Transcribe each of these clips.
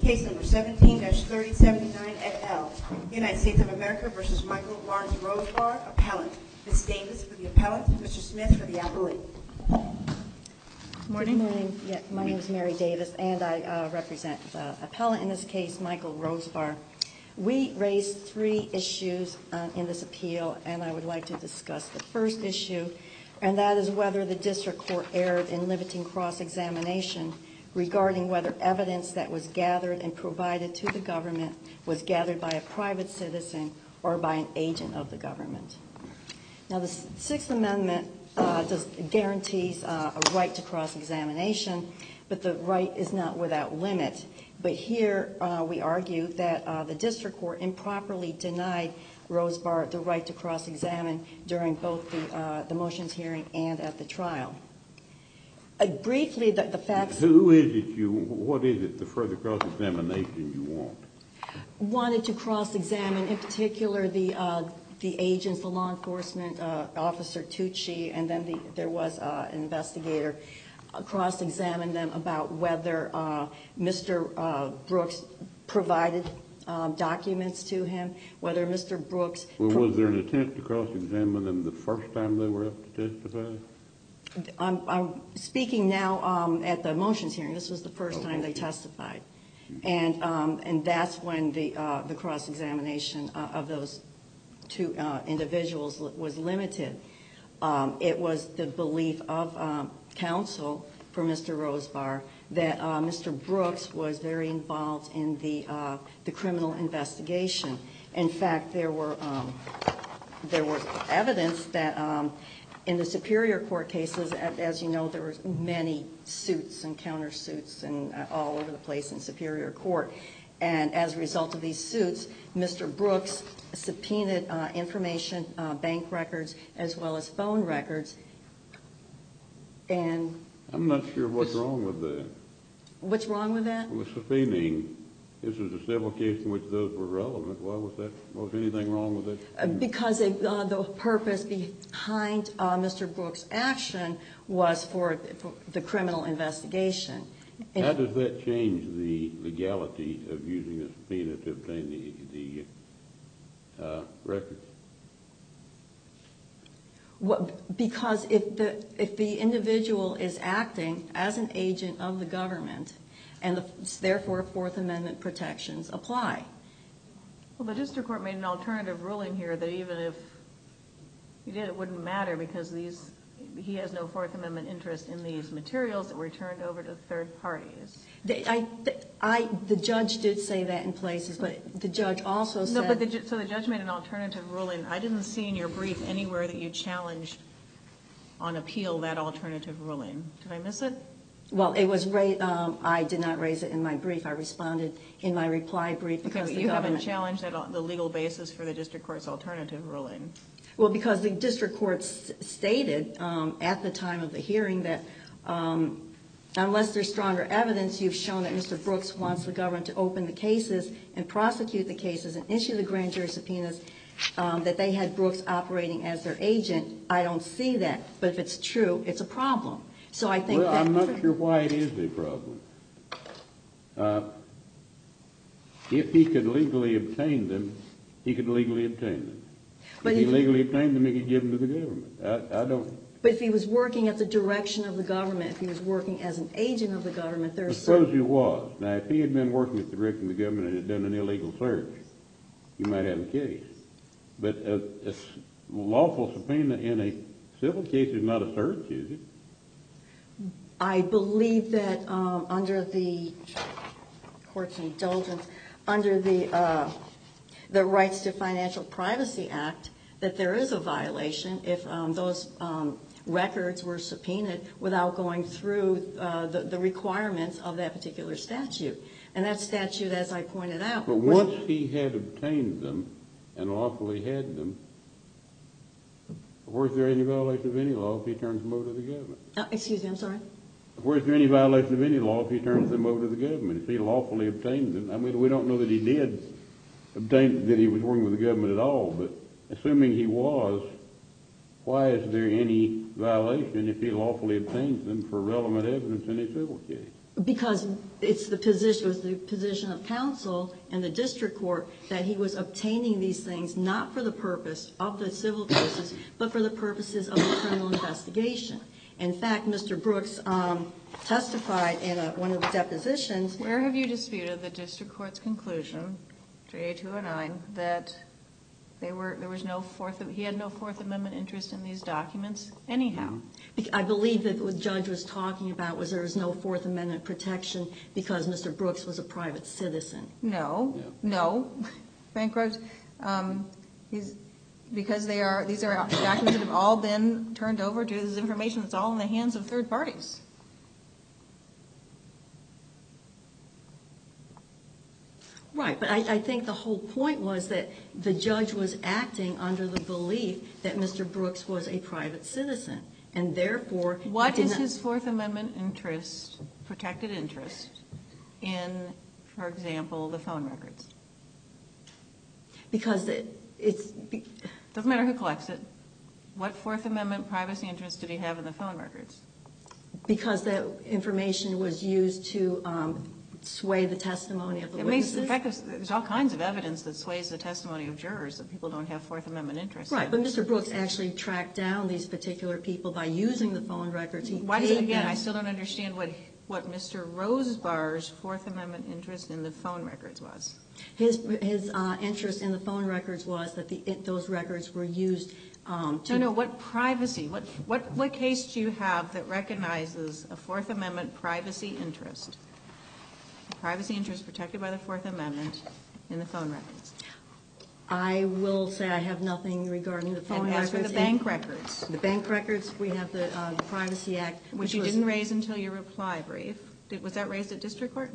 Case number 17-3079 et al. United States of America versus Michael Lawrence Rosebar, appellant. Ms. Davis for the appellant, Mr. Smith for the appellate. Good morning. Yeah, my name is Mary Davis, and I represent the appellant in this case, Michael Rosebar. We raised three issues in this appeal, and I would like to discuss the first issue, and that is whether the district court erred in limiting cross-examination regarding whether evidence that was gathered and provided to the government was gathered by a private citizen or by an agent of the government. Now, the Sixth Amendment guarantees a right to cross-examination, but the right is not without limit. But here we argue that the district court improperly denied Rosebar the right to cross-examine during both the motions hearing and at the trial. Briefly, the facts. What is it, the further cross-examination you want? Wanted to cross-examine, in particular, the agents, the law enforcement officer Tucci, and then there was an investigator, cross-examine them about whether Mr. Brooks provided documents to him, whether Mr. Brooks. Well, was there an attempt to cross-examine them the first time they were up to testify? I'm speaking now at the motions hearing. This was the first time they testified, and that's when the cross-examination of those two individuals was limited. It was the belief of counsel for Mr. Rosebar that Mr. Brooks was very involved in the criminal investigation. In fact, there was evidence that in the Superior Court cases, as you know, there were many suits and countersuits and all over the place in Superior Court. And as a result of these suits, Mr. Brooks subpoenaed information, bank records, as well as phone records. And I'm not sure what's wrong with that. What's wrong with that? With subpoenaing. This is a civil case in which those were relevant. Why was that? Was anything wrong with it? Because the purpose behind Mr. Brooks' action was for the criminal investigation. How does that change the legality of using a subpoena to obtain the records? Because if the individual is acting as an agent of the government, and therefore Fourth Amendment protections apply. Well, the district court made an alternative ruling here that even if he did, it wouldn't matter because he has no Fourth Amendment interest in these materials that were turned over to third parties. The judge did say that in places, but the judge also said... No, but so the judge made an alternative ruling. I didn't see in your brief anywhere that you challenged on appeal that alternative ruling. Did I miss it? Well, it was raised. I did not raise it in my brief. I responded in my reply brief because the government... haven't challenged the legal basis for the district court's alternative ruling. Well, because the district court stated at the time of the hearing that unless there's stronger evidence, you've shown that Mr. Brooks wants the government to open the cases and prosecute the cases and issue the grand jury subpoenas, that they had Brooks operating as their agent. I don't see that. But if it's true, it's a problem. So I think that... Well, I'm not sure why it is a problem. If he could legally obtain them, he could legally obtain them. But if he legally obtained them, he could give them to the government. I don't... But if he was working at the direction of the government, if he was working as an agent of the government, there's... Suppose he was. Now, if he had been working at the direction of the government and had done an illegal search, you might have a case. But a lawful subpoena in a civil case is not a search, is it? I believe that under the court's indulgence, under the Rights to Financial Privacy Act, that there is a violation if those records were subpoenaed without going through the requirements of that particular statute. And that statute, as I pointed out... But once he had obtained them and lawfully had them, where's there any violation of any law if he turns them over to the government? Excuse me, I'm sorry? Where's there any violation of any law if he turns them over to the government? If he lawfully obtained them, I mean, we don't know that he did obtain, that he was working with the government at all, but assuming he was, why is there any violation if he lawfully obtains them for relevant evidence in a civil case? Because it's the position, it was the position of counsel and the district court that he was obtaining these things not for the purpose of the civil cases, but for the purposes of the criminal investigation. In fact, Mr. Brooks testified in one of the depositions. Where have you disputed the district court's conclusion, JA-209, that he had no Fourth Amendment interest in these documents anyhow? I believe that what the judge was talking about was there was no Fourth Amendment protection because Mr. Brooks was a private citizen. No. Bankrupt, because these are documents that have all been turned over to this information that's all in the hands of third parties. Right, but I think the whole point was that the judge was acting under the belief that Mr. Brooks was a private citizen, and therefore... What is his Fourth Amendment interest, protected interest, in, for example, the phone records? Because it's... Doesn't matter who collects it. What Fourth Amendment privacy interest did he have in the phone records? Because that information was used to sway the testimony of the witnesses. In fact, there's all kinds of evidence that sways the testimony of jurors that people don't have Fourth Amendment interest in. Right, but Mr. Brooks actually tracked down these particular people by using the phone records. I still don't understand what Mr. Rosebar's Fourth Amendment interest in the phone records was. His interest in the phone records was that those records were used to... No, what privacy? What case do you have that recognizes a Fourth Amendment privacy interest? A privacy interest protected by the Fourth Amendment in the phone records? I will say I have nothing regarding the phone records. And as for the bank records? The bank records, we have the Privacy Act. Which you didn't raise until your reply brief. Was that raised at district court?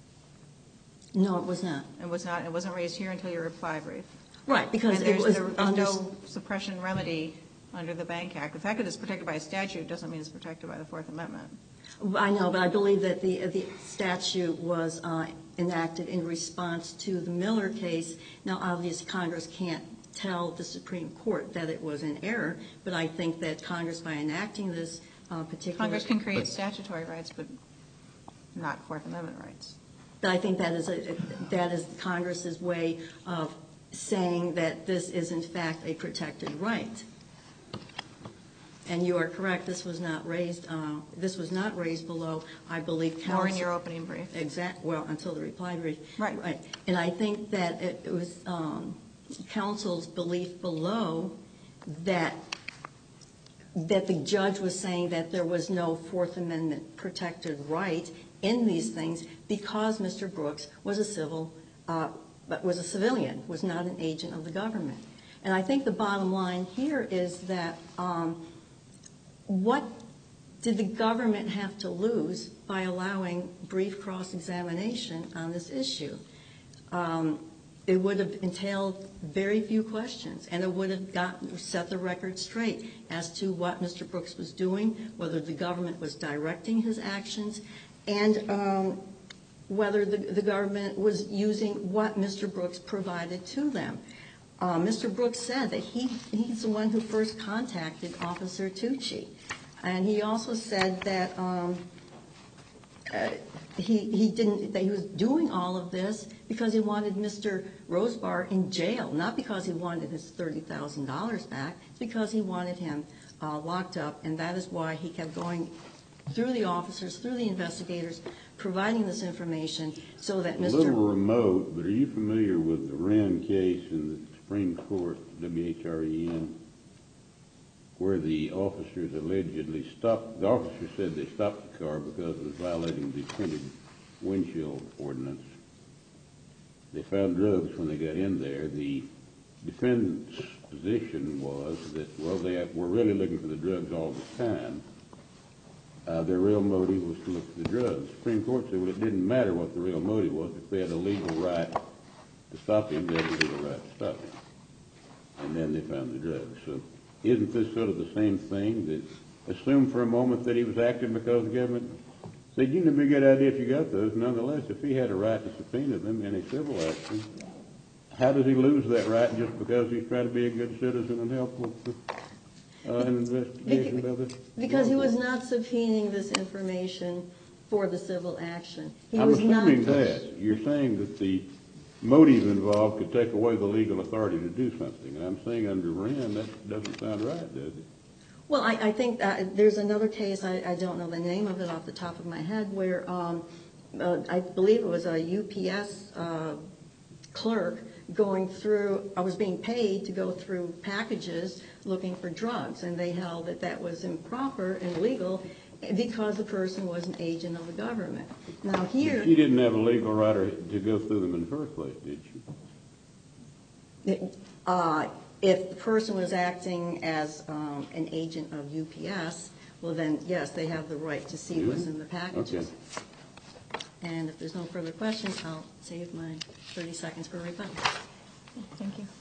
No, it was not. It wasn't raised here until your reply brief? Right, because and it was... there's no suppression remedy under the Bank Act. The fact that it's protected by a statute doesn't mean it's protected by the Fourth Amendment. I know, but I believe that the statute was enacted in response to the Miller case. Now, obviously, Congress can't tell the Supreme Court that it was in error, but I think that Congress, by enacting this particular... Congress can create statutory rights, but not Fourth Amendment rights. But I think that is Congress's way of saying that this is, in fact, a protected right. And you are correct, this was not raised below, I believe, counsel... Or in your opening brief. Well, until the reply brief. Right. And I think that it was counsel's belief below that the judge was saying that there was no Fourth Amendment protected right in these things because Mr. Brooks was a civilian, was not an agent of the government. And I think the bottom line here is that what did the government have to lose by allowing brief cross-examination on this issue? It would have entailed very few questions, and it would have set the record straight as to what Mr. Brooks was doing, whether the government was directing his actions, and whether the government was using what Mr. Brooks provided to them. Mr. Brooks said that he's the one who first contacted Officer Tucci. And he also said that he was doing all of this because he wanted Mr. Rosebar in jail, not because he wanted his $30,000 back, it's because he wanted him locked up, and that is why he kept going through the officers, through the investigators, providing this information so that Mr. A little remote, but are you familiar with the Wren case in the Supreme Court, WHREN, where the officers allegedly stopped, the officer said they stopped the car because it was violating the printed windshield ordinance. They found drugs when they got in there. The defendant's position was that, well, they were really looking for the drugs all the time. Their real motive was to look for the drugs. The Supreme Court said, well, it didn't matter what the real motive was. If they had a legal right to stop him, they had a legal right to stop him. And then they found the drugs. So isn't this sort of the same thing, that assume for a moment that he was acting because the government said, you know, it'd be a good idea if you got those. Nonetheless, if he had a right to subpoena them in a civil action, how does he lose that right just because he's trying to be a good citizen and help with an investigation about this? Because he was not subpoenaing this information for the civil action. He I'm was not. assuming that. You're saying that the motive involved could take away the legal authority to do something. And I'm saying under Wren, that doesn't sound right, does it? Well, I think there's another case, I don't know the name of it off the top of my head, where I believe it was a UPS clerk going through, I was being paid to go through packages looking for drugs, and they held that that was improper and illegal because the person was an agent of the government. Now here... You didn't have a legal right to go through them in the first place, did you? If the person was acting as an agent of UPS, well then, yes, they have the right to see what's in the packages. Okay. And if there's no further questions, I'll save my 30 seconds for rebuttal. Thank you.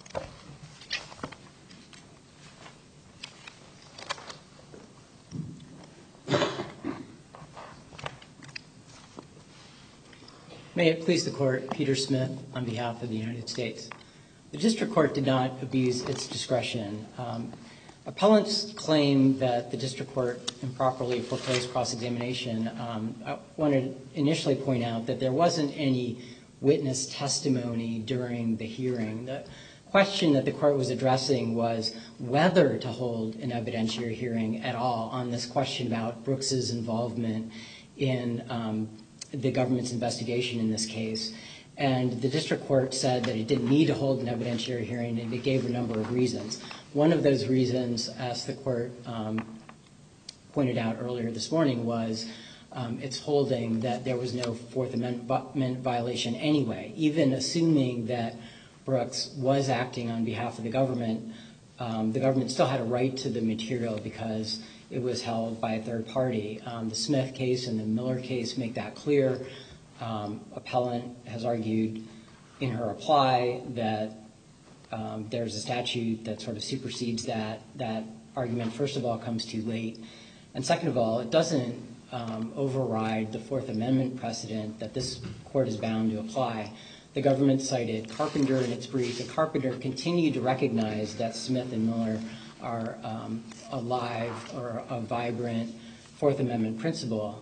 May it please the Court, Peter Smith on behalf of the United States. The District Court did not abuse its discretion. Appellants claim that the District Court improperly foreclosed cross-examination. I want to initially point out that there wasn't any witness testimony during the hearing. The question that the Court was addressing was whether to hold an evidentiary hearing at all on this question about Brooks's involvement in the government's investigation in this case. And the District Court said that it didn't need to hold an evidentiary hearing, and it gave a number of reasons. One of those reasons, as the Court pointed out earlier this morning, was its holding that there was no Fourth Amendment violation anyway. Even assuming that Brooks was acting on behalf of the government still had a right to the material because it was held by a third party. The Smith case and the Miller case make that clear. Appellant has argued in her reply that there's a statute that sort of supersedes that. That argument, first of all, comes too late. And second of all, it doesn't override the Fourth Amendment precedent that this Court is bound to apply. The government cited Carpenter in its brief, and Carpenter continued to recognize that Smith and Miller are a live or a vibrant Fourth Amendment principle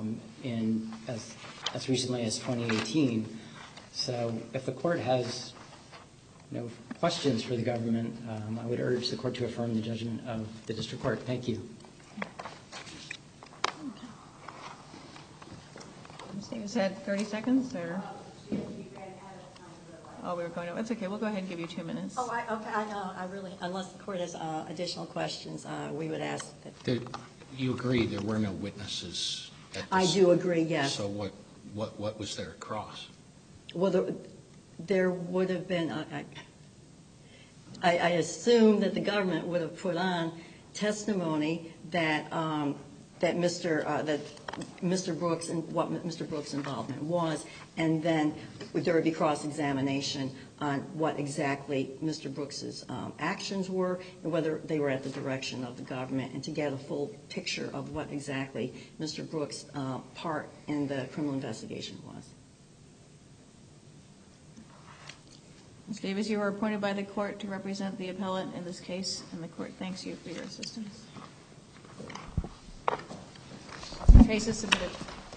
as recently as 2018. So if the Court has no questions for the government, I would urge the Court to affirm the judgment of the District Court. Thank you. Ms. Davis had 30 seconds, or? Oh, we were going to. It's okay. We'll go ahead and give you 2 minutes. Oh, okay. I know. I really, unless the Court has additional questions, we would ask that. You agree there were no witnesses at this? I do agree, yes. So what was there across? Well, there would have been, I assume that the government would have put on testimony that Mr. Brooks and what Mr. Brooks' involvement was, and then there would be cross-examination on what exactly Mr. Brooks' actions were and whether they were at the direction of the government, and to get a full picture of what exactly Mr. Brooks' part in the criminal investigation was. Ms. Davis, you were appointed by the Court to represent the appellant in this case, and the Court thanks you for your assistance. The case is submitted.